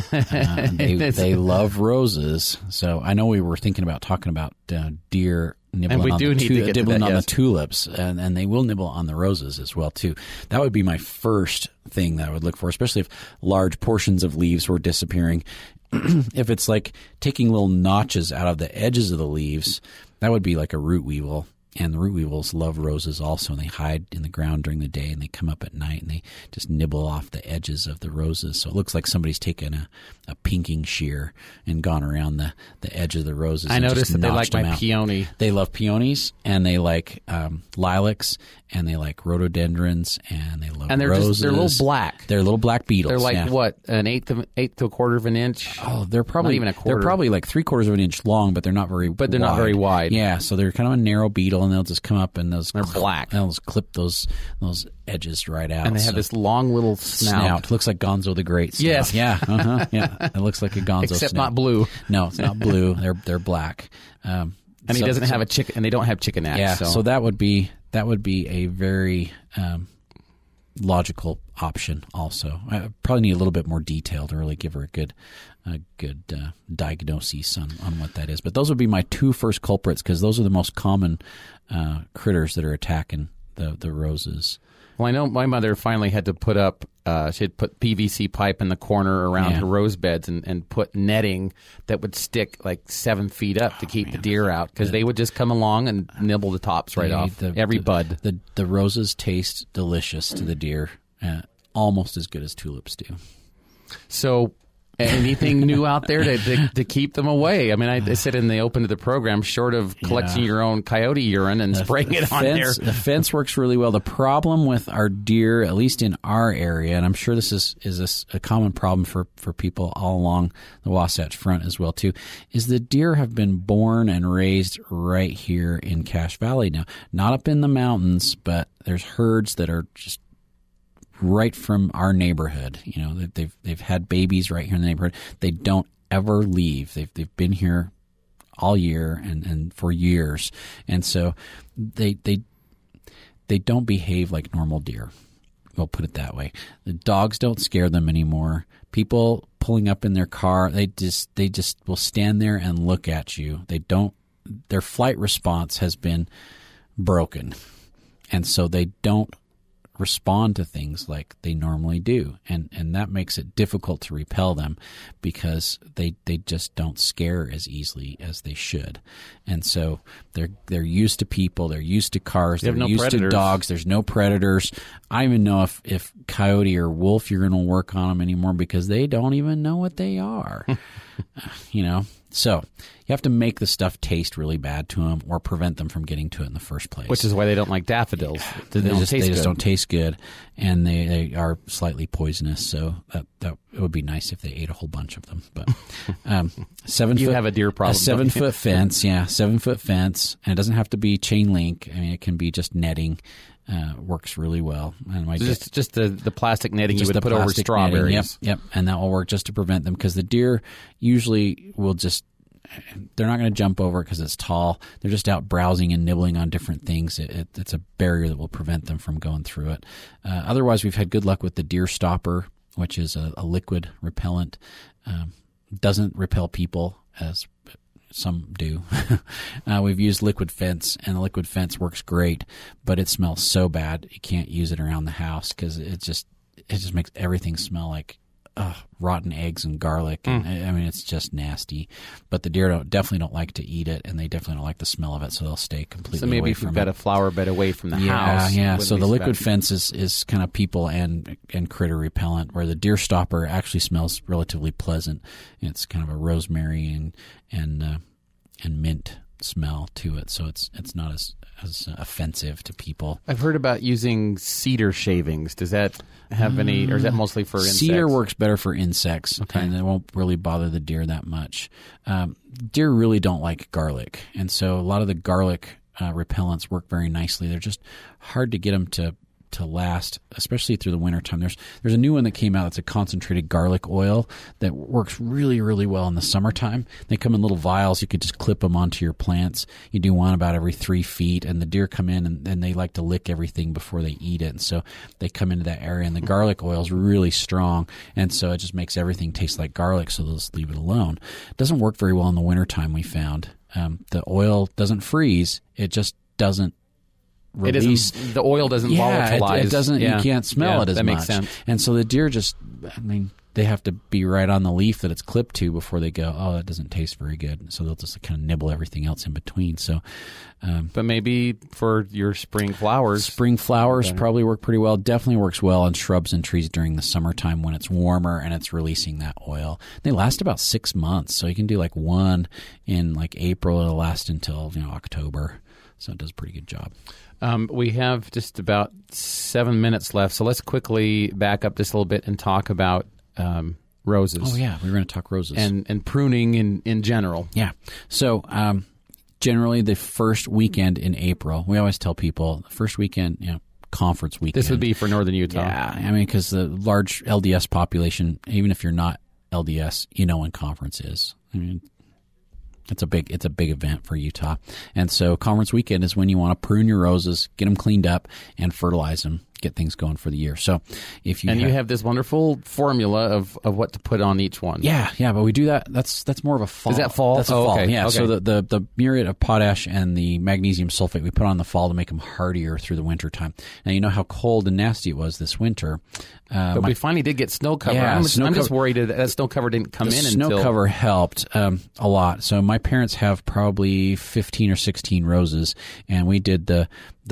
they love roses. So I know we were thinking about talking about deer nibbling on the tulips, and they will nibble on the roses as well too. That would be my first thing that I would look for, especially if large portions of leaves were disappearing. If it's like taking little notches out of the edges of the leaves, that would be like a root weevil. And the root weevils love roses also, and they hide in the ground during the day, and they come up at night, and they just nibble off the edges of the roses. So it looks like somebody's taken a pinking shear and gone around the edge of the roses. I noticed that they like my peony. They love peonies, and they like lilacs, and they like rhododendrons, and they love roses. They're little black. They're little black beetles. They're like what, an eighth to a quarter of an inch? Oh, they're probably not even a quarter. They're probably like 3/4 of an inch long, but they're not very. But they're not very wide. Yeah, so they're kind of a narrow beetle, and they'll just come up and they're black. They'll just clip those edges right out. And they have this long little snout. Looks like Gonzo the Great snout. Yes. Yeah. Yeah. It looks like a Gonzo Except snout. not blue. No, it's not blue. They're black. And he doesn't have a chicken, and they don't have chicken necks. Yeah. So that would be a very logical option. Also, I probably need a little bit more detail to really give her a good diagnosis on what that is. But those would be my two first culprits, because those are the most common critters that are attacking the roses. Well, I know my mother finally had to put up, she had put PVC pipe in the corner around her rose beds and put netting that would stick like 7 feet up to keep the deer out, because they would just come along and nibble the tops off every bud. The roses taste delicious to the deer, almost as good as tulips do. So anything new out there to keep them away? I mean, I said in the open to the program, short of collecting your own coyote urine and spraying it on there. The fence works really well. The problem with our deer, at least in our area, and I'm sure this is a common problem for people all along the Wasatch Front as well too, is the deer have been born and raised right here in Cache Valley now. Not up in the mountains, but there's herds that are just right from our neighborhood. They've had babies right here in the neighborhood. They don't ever leave. They've been here all year and for years, and so they don't behave like normal deer. We'll put it that way. The dogs don't scare them anymore. People pulling up in their car, they just will stand there and look at you. Their flight response has been broken, and so they don't respond to things like they normally do, and that makes it difficult to repel them, because they just don't scare as easily as they should. And so they're used to people, they're used to cars, they're used to dogs. There's no predators. I don't even know if coyote or wolf you're going to work on them anymore, because they don't even know what they are. So you have to make the stuff taste really bad to them or prevent them from getting to it in the first place. Which is why they don't like daffodils. They just don't taste good, and they are slightly poisonous. So that it would be nice if they ate a whole bunch of them. But 7 you foot, have a deer problem. A 7-foot fence, 7-foot fence, and it doesn't have to be chain link. I mean, it can be just netting. Works really well. And just the plastic netting you would put over strawberries. Netting, yep, and that will work just to prevent them, because the deer usually will just. They're not going to jump over it because it's tall. They're just out browsing and nibbling on different things. It's a barrier that will prevent them from going through it. Otherwise, we've had good luck with the deer stopper, which is a liquid repellent. Doesn't repel people, as some do. We've used liquid fence, and the liquid fence works great, but it smells so bad you can't use it around the house because it just makes everything smell like rotten eggs and garlic. And, I mean, it's just nasty. But the deer definitely don't like to eat it, and they definitely don't like the smell of it, so they'll stay completely away from it. So maybe if you've got a flower bed away from the house. Yeah. So the liquid fence is kind of people and critter repellent, where the deer stopper actually smells relatively pleasant. It's kind of a rosemary and mint smell to it, so it's not as offensive to people. I've heard about using cedar shavings. Does that have any, or is that mostly for insects? Cedar works better for insects, okay, and it won't really bother the deer that much. Deer really don't like garlic, and so a lot of the garlic repellents work very nicely. They're just hard to get them to last, especially through the wintertime. There's a new one that came out that's a concentrated garlic oil that works really, really well in the summertime. They come in little vials. You could just clip them onto your plants. You do one about every 3 feet, and the deer come in and they like to lick everything before they eat it. And so they come into that area, and the garlic oil is really strong, and so it just makes everything taste like garlic, so they'll just leave it alone. It doesn't work very well in the wintertime, we found. The oil doesn't freeze. It just doesn't release. The oil doesn't volatilize. It doesn't. Yeah. You can't smell it as much. That makes sense. And so the deer just, they have to be right on the leaf that it's clipped to before they go, oh, that doesn't taste very good. So they'll just kind of nibble everything else in between. So, but maybe for your spring flowers. Spring flowers probably work pretty well. Definitely works well on shrubs and trees during the summertime when it's warmer and it's releasing that oil. They last about 6 months. So you can do like one in like April. It'll last until October. So it does a pretty good job. We have just about 7 minutes left, so let's quickly back up just a little bit and talk about roses. Oh, yeah. We were going to talk roses. And pruning in general. Yeah. So generally the first weekend in April, we always tell people, the first weekend, conference weekend. This would be for northern Utah. Yeah. Because the large LDS population, even if you're not LDS, when conference is. It's a big event for Utah. And so conference weekend is when you want to prune your roses, get them cleaned up, and fertilize them, get things going for the year. So if you you have this wonderful formula of what to put on each one. Yeah, but we do that. That's more of a fall. Is that fall? That's a fall. Okay. Yeah. Okay. So the muriate of potash and the magnesium sulfate we put on the fall to make them hardier through the winter time. Now you know how cold and nasty it was this winter. But we finally did get snow cover. Yeah, I'm just worried that snow cover didn't come in until... Snow cover helped a lot. So my parents have probably 15 or 16 roses, and we did the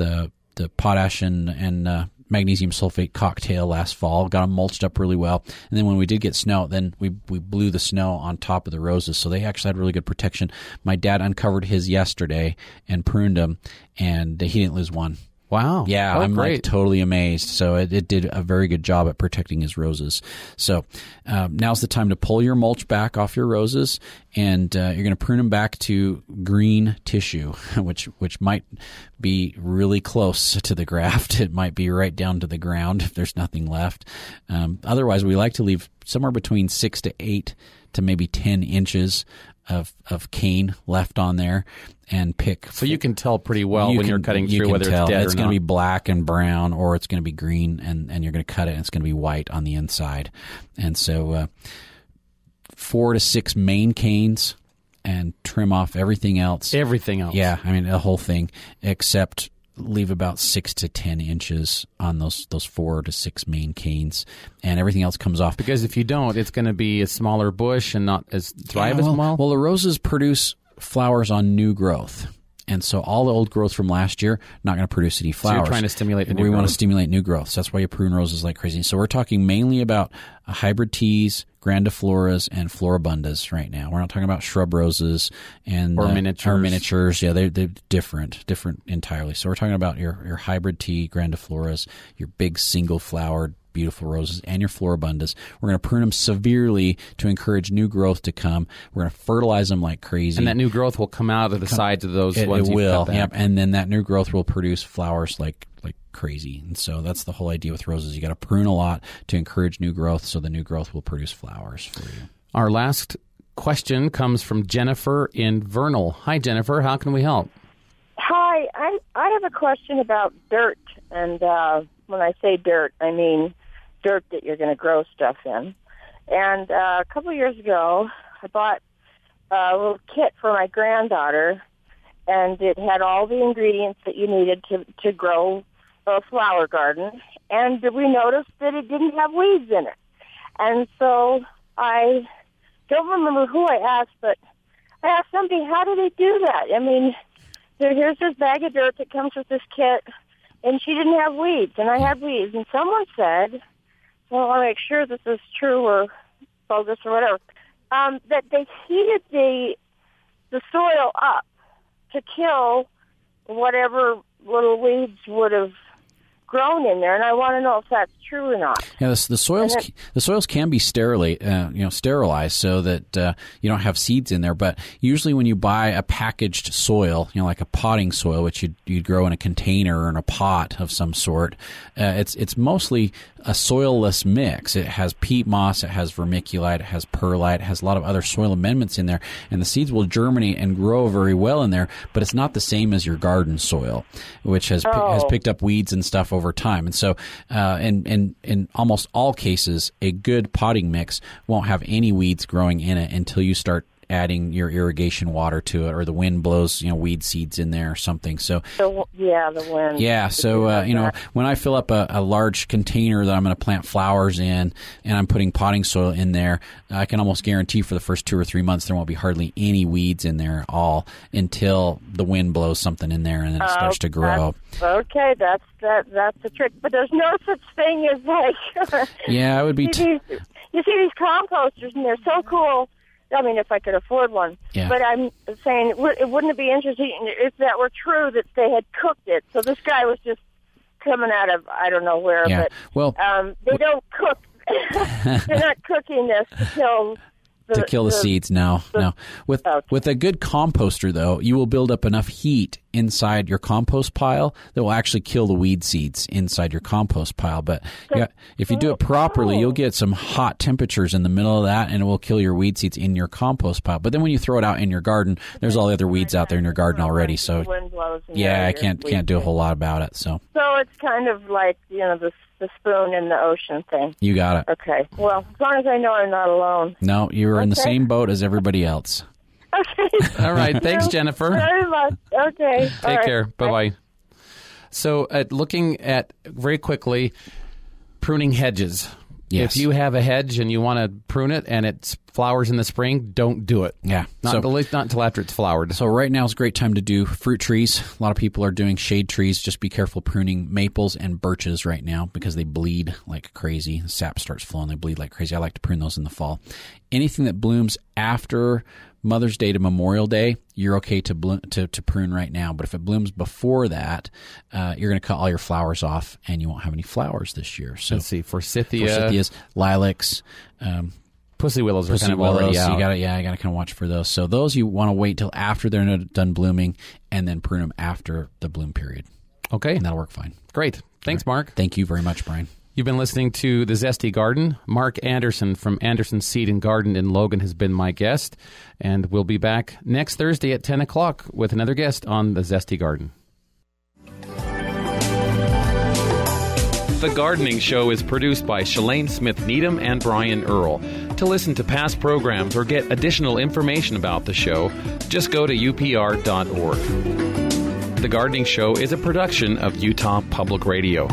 potash and magnesium sulfate cocktail last fall, got them mulched up really well. And then when we did get snow, then we blew the snow on top of the roses. So they actually had really good protection. My dad uncovered his yesterday and pruned them, and he didn't lose one. Wow. Yeah, I'm like totally amazed. So it did a very good job at protecting his roses. So now's the time to pull your mulch back off your roses, and you're going to prune them back to green tissue, which might be really close to the graft. It might be right down to the ground if there's nothing left. Otherwise, we like to leave somewhere between 6 to 8 to maybe 10 inches of cane left on there, and pick. So you can tell pretty well when you're cutting through whether it's dead or not. It's going to be black and brown, or it's going to be green, and you're going to cut it, and it's going to be white on the inside. And so 4 to 6 main canes, and trim off everything else. Everything else. Yeah, the whole thing, except leave about 6 to 10 inches on those 4 to 6 main canes, and everything else comes off. Because if you don't, it's going to be a smaller bush and not as thrive as well. Well, the roses produce flowers on new growth. And so all the old growth from last year, not going to produce any flowers. So you're trying to stimulate the new growth. We want to stimulate new growth. So that's why you prune roses like crazy. So we're talking mainly about hybrid teas, grandifloras and floribundas right now. We're not talking about shrub roses and or miniatures. Yeah, they're different entirely. So we're talking about your hybrid tea grandifloras, your big single flowered beautiful roses, and your floribundas. We're going to prune them severely to encourage new growth to come. We're going to fertilize them like crazy. And that new growth will come out of the sides of those ones it you will, cut back. yep. And then that new growth will produce flowers like crazy. And so that's the whole idea with roses. You got to prune a lot to encourage new growth, so the new growth will produce flowers for you. Our last question comes from Jennifer in Vernal. Hi, Jennifer. How can we help? Hi. I have a question about dirt. And when I say dirt, I mean dirt that you're going to grow stuff in. And a couple of years ago, I bought a little kit for my granddaughter, and it had all the ingredients that you needed to grow a flower garden. And we noticed that it didn't have weeds in it. And so I don't remember who I asked, but I asked somebody, how do they do that? I mean, here's this bag of dirt that comes with this kit, and she didn't have weeds, and I had weeds. And someone said, well, I want to make sure this is true or bogus or whatever, that they heated the soil up to kill whatever little weeds would have grown in there, and I want to know if that's true or not. Yeah, the soils can be sterilized so that you don't have seeds in there. But usually, when you buy a packaged soil, like a potting soil, which you'd grow in a container or in a pot of some sort, it's mostly a soilless mix. It has peat moss, it has vermiculite, it has perlite, it has a lot of other soil amendments in there, and the seeds will germinate and grow very well in there. But it's not the same as your garden soil, which has picked up weeds and stuff over time. And so, in almost all cases, a good potting mix won't have any weeds growing in it until you start adding your irrigation water to it, or the wind blows, weed seeds in there or something. So the wind. Yeah. So, when I fill up a large container that I'm going to plant flowers in, and I'm putting potting soil in there, I can almost guarantee for the first 2 or 3 months there won't be hardly any weeds in there at all until the wind blows something in there and then it starts to grow. Okay, that's the trick. But there's no such thing as like. Yeah, it would be. You see these composters, and they're so cool. I mean, if I could afford one. Yeah. But I'm saying, wouldn't it be interesting if that were true, that they had cooked it? So this guy was just coming out of, I don't know where, yeah. but well, they don't cook. They're not cooking this to kill the seeds. No. With a good composter, though, you will build up enough heat inside your compost pile that will actually kill the weed seeds inside your compost pile. But if you do it properly, you'll get some hot temperatures in the middle of that, and it will kill your weed seeds in your compost pile. But then when you throw it out in your garden, there's all the other weeds out there in your garden already. So I can't do a whole lot about it. So it's kind of like the spoon in the ocean thing. You got it. Okay. Well, as long as I know I'm not alone. No, you're in the same boat as everybody else. Okay. All right. Thanks, Jennifer. Very much. Okay. Take care. Bye-bye. So looking at, very quickly, pruning hedges. Yes. If you have a hedge and you want to prune it and it flowers in the spring, don't do it. Yeah. Not until after it's flowered. So right now is a great time to do fruit trees. A lot of people are doing shade trees. Just be careful pruning maples and birches right now because they bleed like crazy. The sap starts flowing. They bleed like crazy. I like to prune those in the fall. Anything that blooms after Mother's Day to Memorial Day, you're okay to prune right now. But if it blooms before that, you're going to cut all your flowers off, and you won't have any flowers this year. So let's see, forsythias, lilacs, pussy willows are kind of already out. You got to kind of watch for those. So those you want to wait till after they're done blooming, and then prune them after the bloom period. Okay, and that'll work fine. Great, thanks, Mark. Thank you very much, Brian. You've been listening to The Zesty Garden. Mark Anderson from Anderson Seed and Garden in Logan has been my guest, and we'll be back next Thursday at 10 o'clock with another guest on The Zesty Garden. The Gardening Show is produced by Shalane Smith Needham and Brian Earl. To listen to past programs or get additional information about the show, just go to upr.org. The Gardening Show is a production of Utah Public Radio.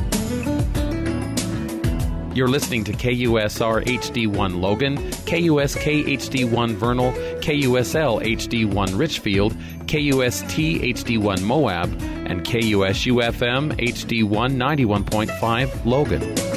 You're listening to KUSR HD1 Logan, KUSK HD1 Vernal, KUSL HD1 Richfield, KUST HD1 Moab, and KUSU FM HD1 91.5 Logan.